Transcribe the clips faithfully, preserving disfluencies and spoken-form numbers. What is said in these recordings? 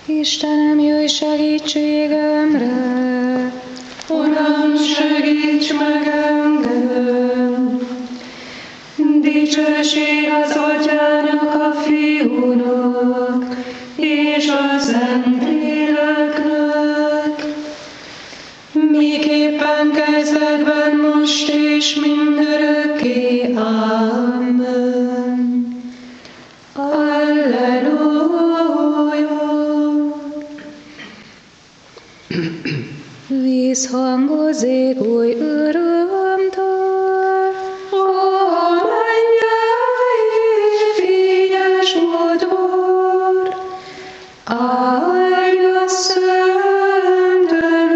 Istenem, jöjj segítségemre! Uram, segíts meg engem! Dicsőség az Atyának, a Fiúnak, és a Szentléleknek, miképpen kezdetben, most és mindörökké. Amen. Alleluja! Vízhangozik új örömtől, Ó, mennyei fényes modor, áldja szent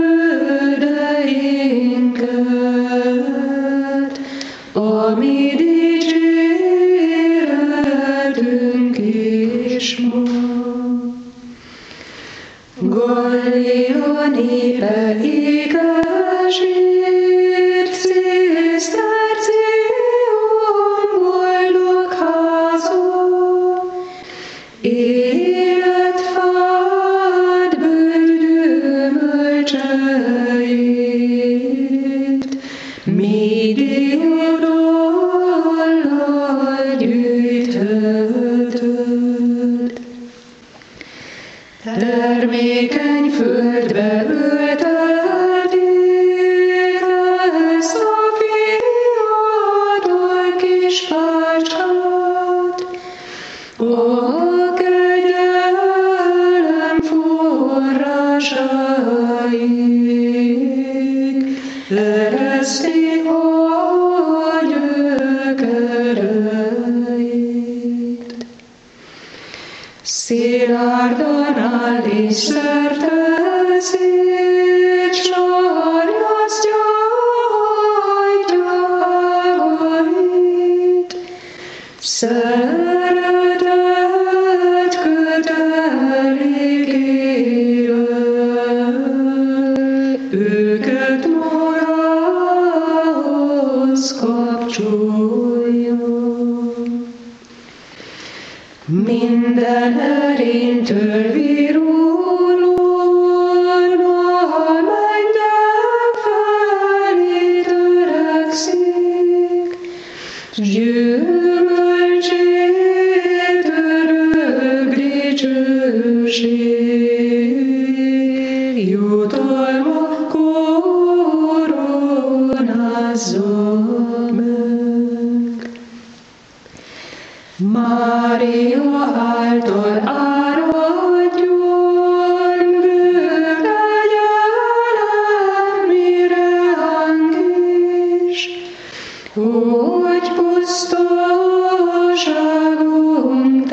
elődeinket, ami dicséretünk is ma. Gallia népe ékesít, Cisztercium boldog háza, életfád bőgyümölcseit, mi diadallal gyűjtötted. Termékeny földbe ültetik ezt a fiatal kis bácskát, ó, kegyelem forrásaik, eresztik a gyökereit. Szilárdan áll és szertezik, s arjasztja hajtjágait. Szeretet kötelékével őket magához kapcsolja. Minden erénytől viruló, a mennyek felé törekszik, s gyümölcsét örök dicsőség, jutalma koronázza meg. Mária által áradjon bőr kegyelem miránk is, hogy pusztaságunk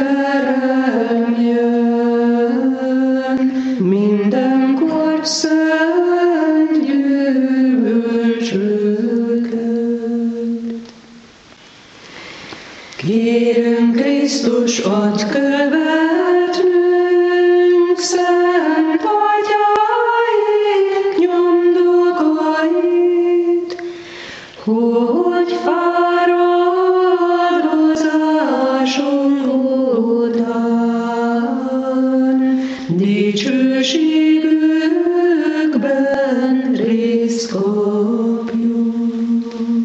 teremjen mindenkor szent gyümölcsöket. Kérünk, Krisztus, add követnünk szent atyáink nyomdokait, hogy fáradozásunk után dicsőségükben részt kapjunk.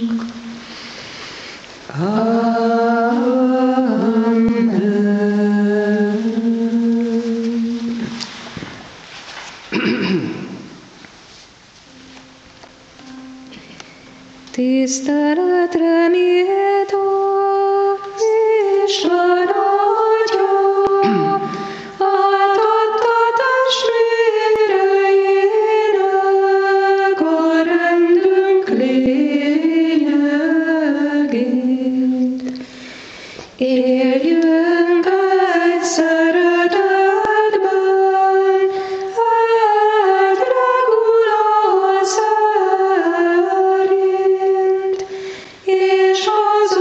tiszteletre méltó Isten Atya, átadta testvéreinek a rendünk lényegét. Éljünk egy szeretetben, egy regula szerint, és az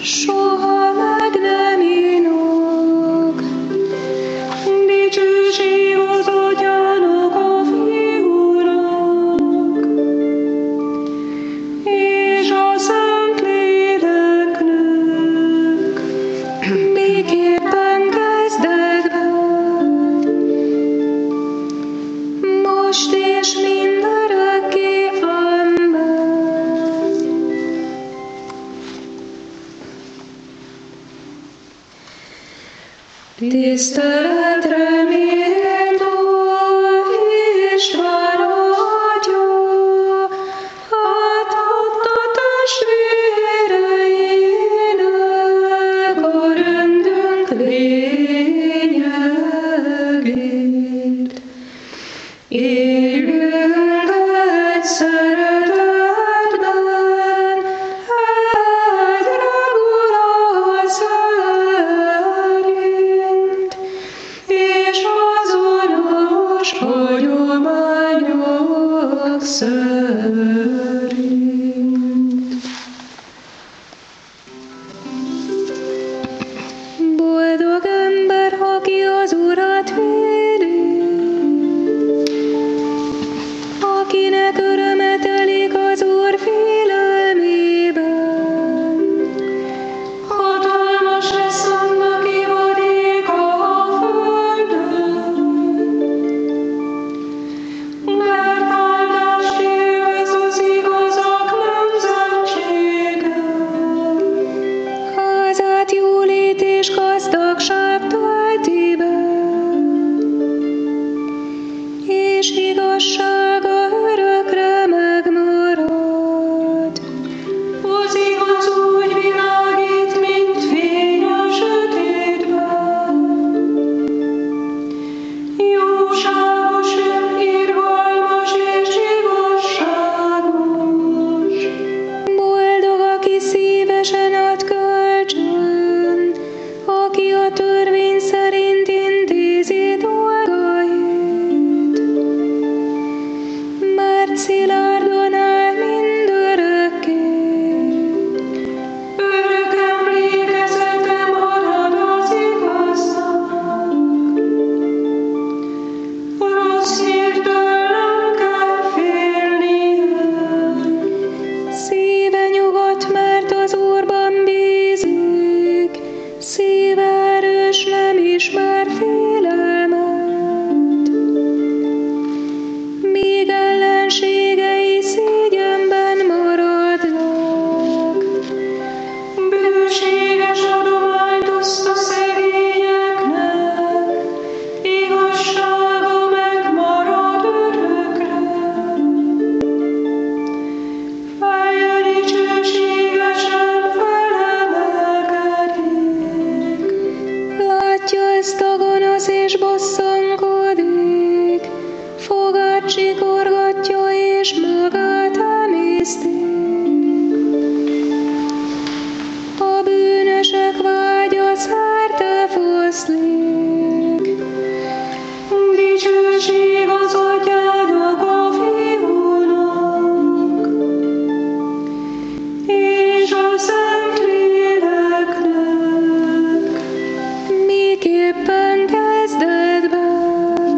soha meg nem inok. Dicsőség az Atyának, a Fiúnak, és a Szentléleknek, Miképpen kezdetben, most és mindörökké, amen. Tiszteletre méltó István Atya, átadta testvéreinek a rendünk lényegét. Éljünk egy szeretetben, egy regula szerint, és azonos hagyományok szerint. Boldog ember, aki az Urat védi, akinek öröme telik az Úr félelmében. Hatalmas lesz annak ivadéka a földön, mert áldást élvez az igazak nemzetsége. Házát jólét és gazdagság tölti be, és igazsága örökre megmarad. Az igaz úgy világít, mint fény a sötétben. Jóságos, irgalmas és igazságos. Boldog, aki szívesen ad kölcsön, aki a törvény szerint intézi dolgait, mert szilárdon áll mindörökké. Örök emlékezete marad az igaznak. Rossz hírtől nem kell félnie. Szíve nyugodt, mert az Úrban bízik, szíve erős, nem ismer félelmet. Míg ellenségei szégyenben maradnak, Bőséges adományt oszt a szegényeknek, igazsága megmarad örökre. Feje dicsőségesen felemelkedik. látja ezt a gonosz és bosszankodik, fogát csikorgatja és magát emészti. A bűnösök vágya szerte foszlik, Dicsőség az Atyának, a Fiúnak, és a Szentléleknek, miképpen kezdetben,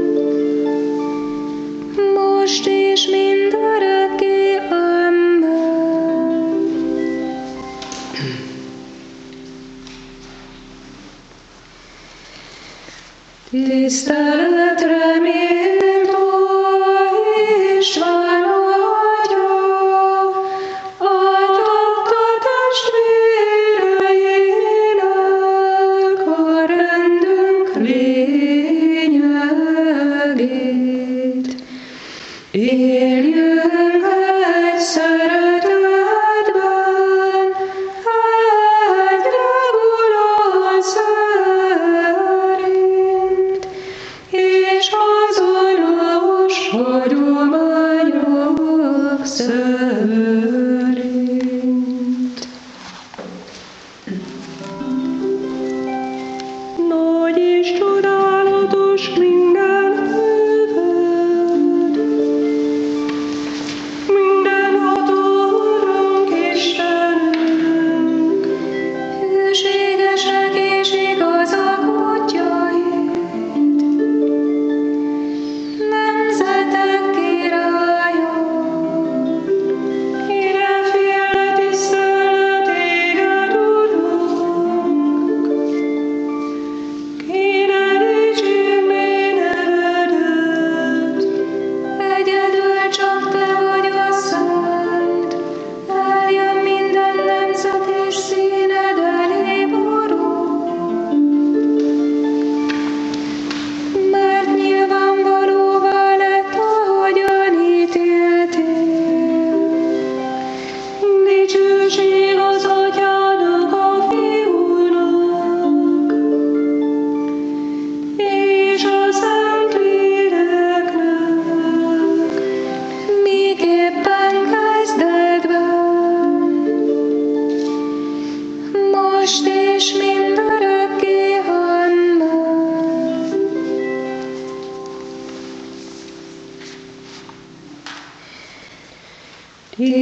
most és mindörökké, amen. Tiszteletre méltó István Atya, átadta testvéreinek a rendünk lényegét. Éljünk egy szeretetben, egy regula szerint, és azonos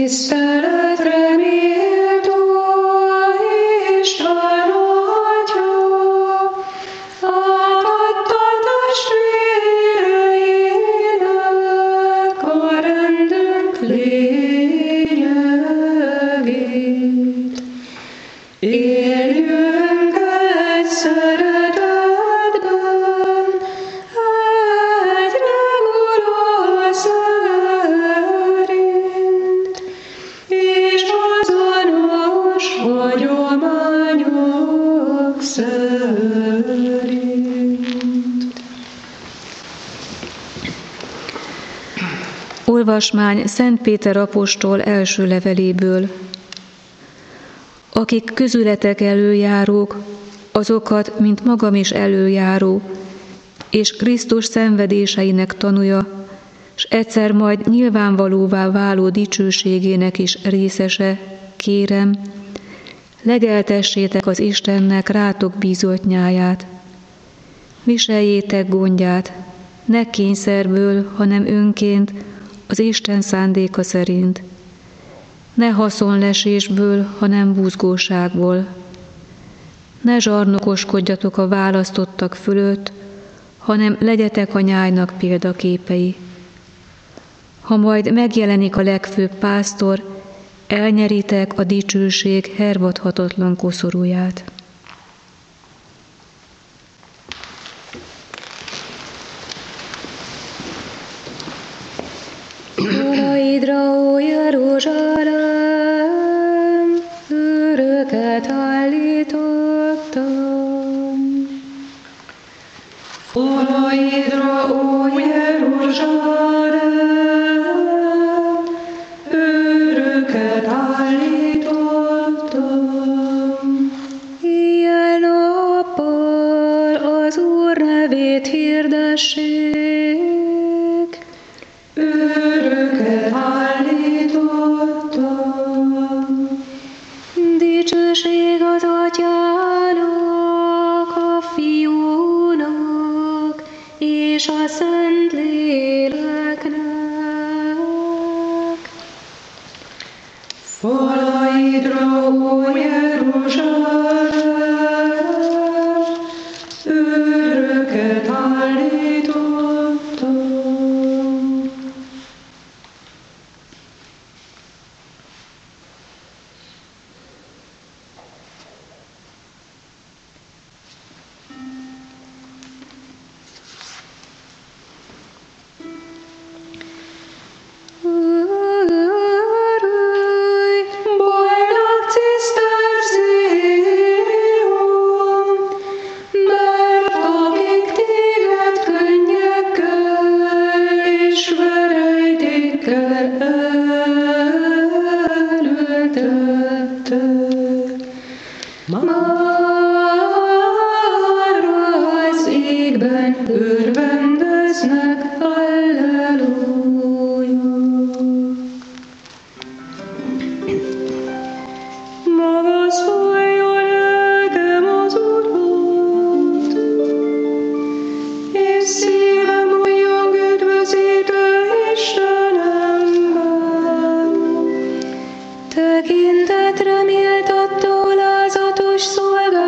Tiszteletre méltó István Atya, átadta testvéreinek a rendünk lényegét. Éljünk egy szeretetben, egy regula szerint, és azonos hagyományok szerint. Olvasmány Szent Péter apostol első leveléből. Akik közületek előjárók, azokat, mint magam is előjáró, és Krisztus szenvedéseinek tanúja, s egyszer majd nyilvánvalóvá váló dicsőségének is részese, kérem, legeltessétek az Istennek rátok bízott nyáját. Viseljétek gondját, ne kényszerből, hanem önként, az Isten szándéka szerint. Ne haszonlesésből, hanem buzgóságból. Ne zsarnokoskodjatok a választottak fölött, hanem legyetek a nyájnak példaképei. Ha majd megjelenik a legfőbb pásztor, elnyeritek a dicsőség hervadhatatlan koszorúját. Olaidra, ó Jeruzsálem, öröket állítottam. Olaidra, ó Jeruzsálem, öröket állítottam. Éjjel-nappal az Úr nevét hirdessék, Öröket állítottam. dicsőség az Atyának, a Fiúnak és a Szentléleknek. Falaidra, ó Jeruzsálem, öröket állítottam. Boldog cisztercióm, mert akik téged könnyekkel és verejtékkel elültettek, már az égben örvendeznek, halleluja. Magas folyjon lelkem az Urat, és szívem újjong üdvözítő Istenemben. Tekintetre méltató lázatos szolgálatot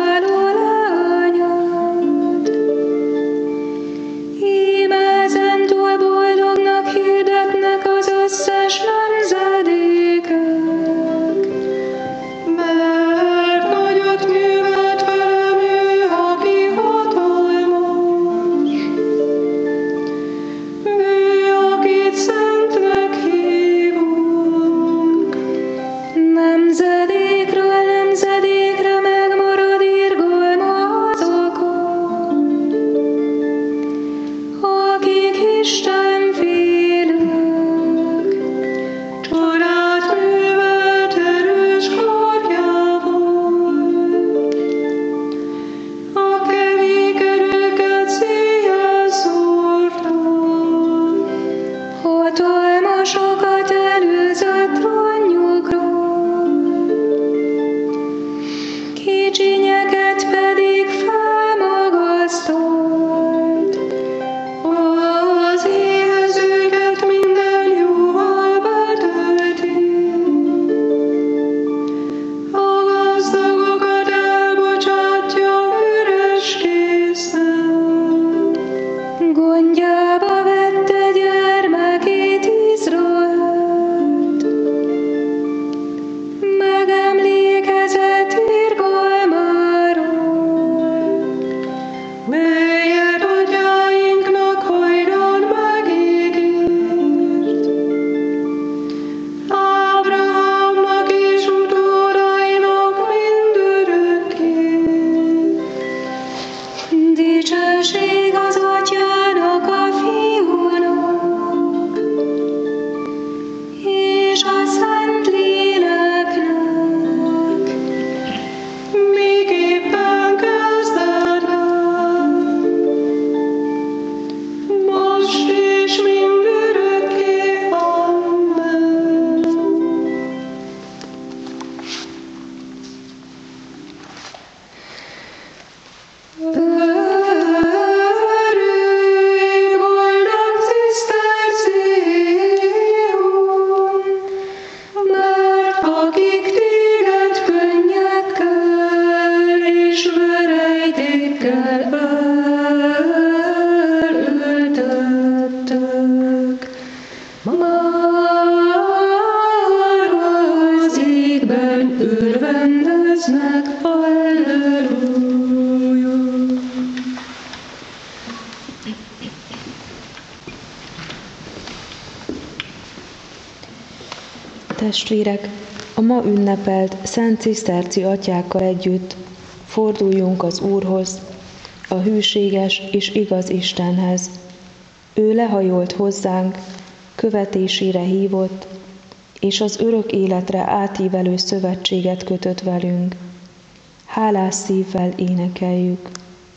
Testvérek, a ma ünnepelt Szent Ciszterci atyákkal együtt forduljunk az Úrhoz, a hűséges és igaz Istenhez. Ő lehajolt hozzánk, követésére hívott, és az örök életre átívelő szövetséget kötött velünk. Hálás szívvel énekeljük.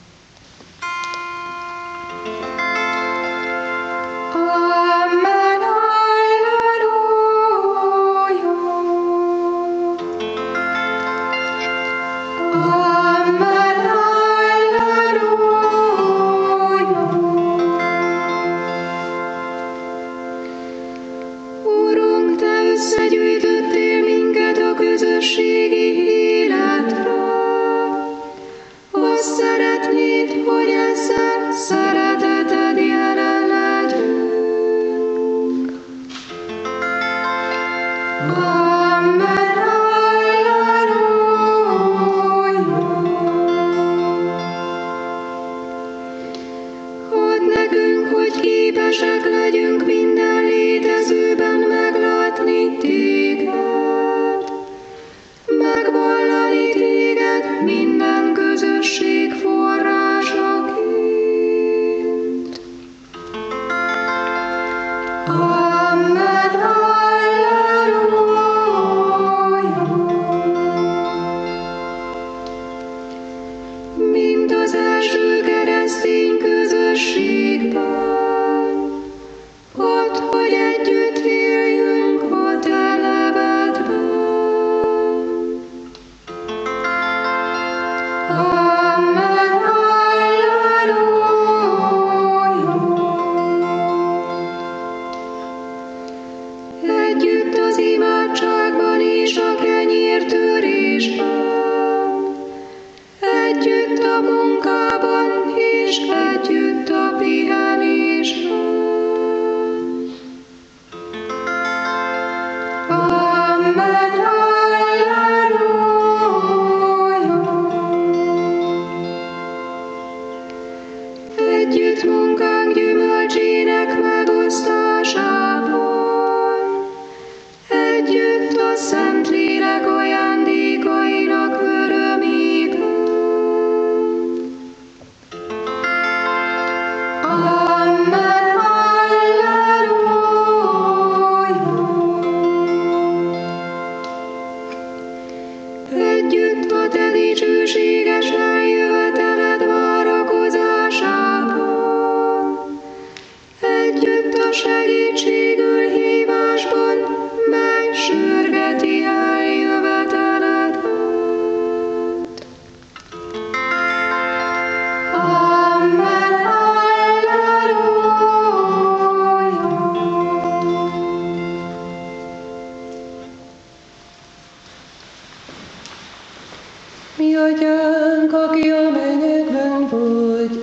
Mi atyánk, aki a mennyekben vagy,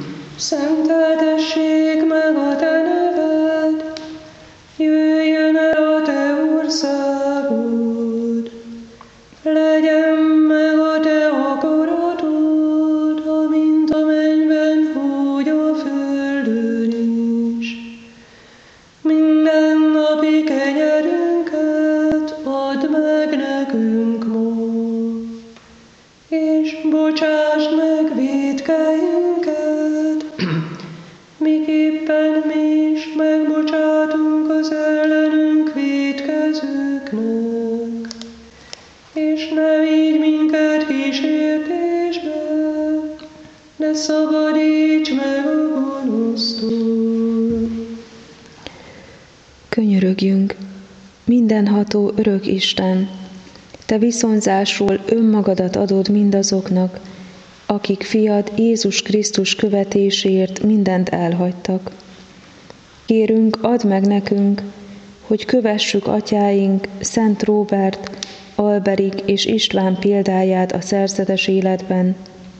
szenteltessék meg a te neved, jöjjön el a te országod, legyen meg a te akaratod, amint a mennyben, úgy a földön is. Minden napi kenyerünket add meg nekünk most, és bocsásd meg vétkeinket, miképpen mi is megbocsátunk az ellenünk vétkezőknek. És ne vigy minket kísértésbe, de szabadíts meg a gonosztól. Könyörögjünk, mindenható örök Isten, te viszonzásul önmagadat adod mindazoknak, akik fiad Jézus Krisztus követéséért mindent elhagytak. Kérünk, add meg nekünk, hogy kövessük atyáink Szent Róbert, Alberik és István példáját a szerzetes életben.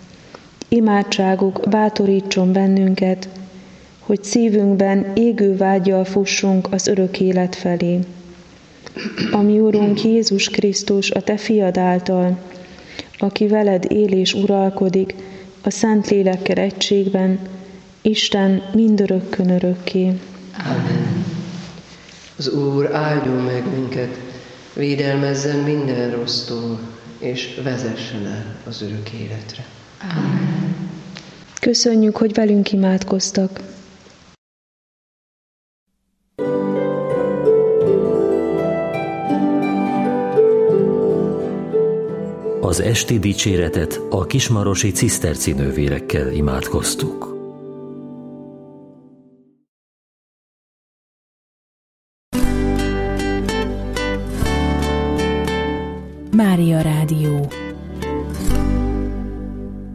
Imádságuk bátorítson bennünket, hogy szívünkben égő vággyal fussunk az örök élet felé. A mi Urunk Jézus Krisztus, a te fiad által, aki veled él és uralkodik a Szentlélekkel egységben, Isten mindörökkön örökké. Amen. Az Úr áldjon meg minket, védelmezzen minden rossztól, és vezessen el az örök életre. Amen. Köszönjük, hogy velünk imádkoztak. Az esti dicséretet a kismarosi ciszterci nővérekkel imádkoztuk. Mária Rádió.